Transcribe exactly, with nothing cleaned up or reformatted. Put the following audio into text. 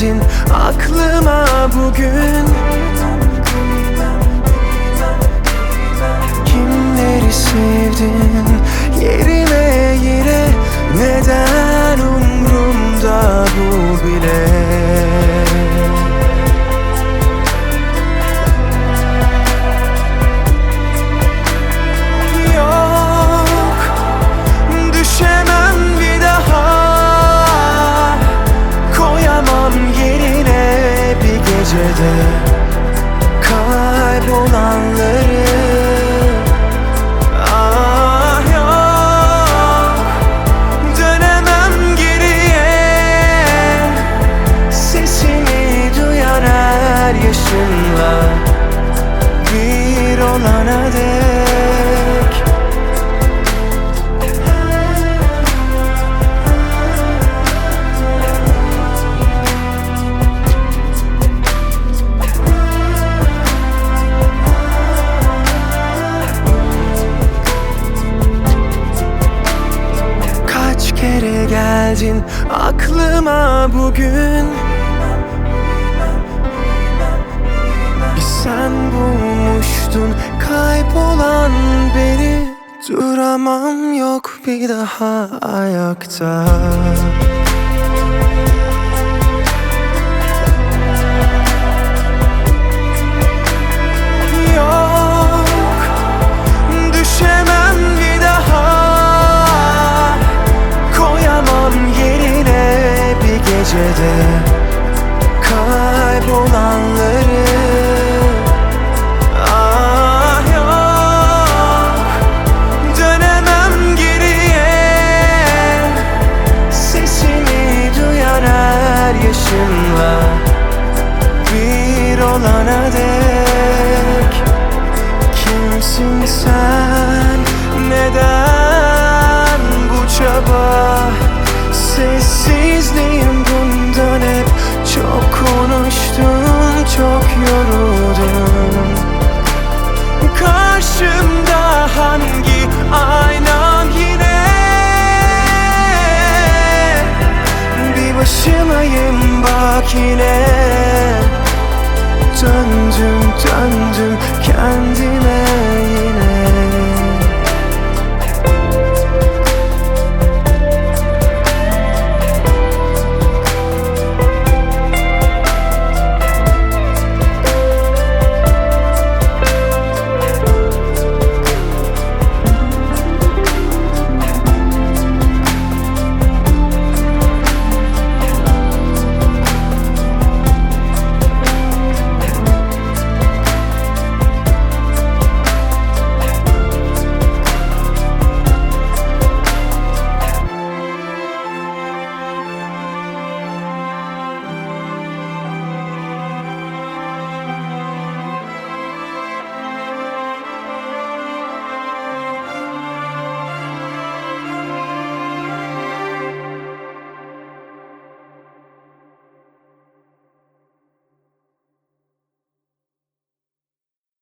geldin aklıma bugün. Kimleri sevdin yerime yere, neden umrumda bu bile? Yok, düşemem bir daha, koyamam yerine bir gecede kaybolanları. Bir olana dek kaç kere geldin aklıma bugün. Sen bulmuştun kaybolan beni, duramam yok bir daha ayakta. Yok, düşemem bir daha, koyamam yerine bir gecede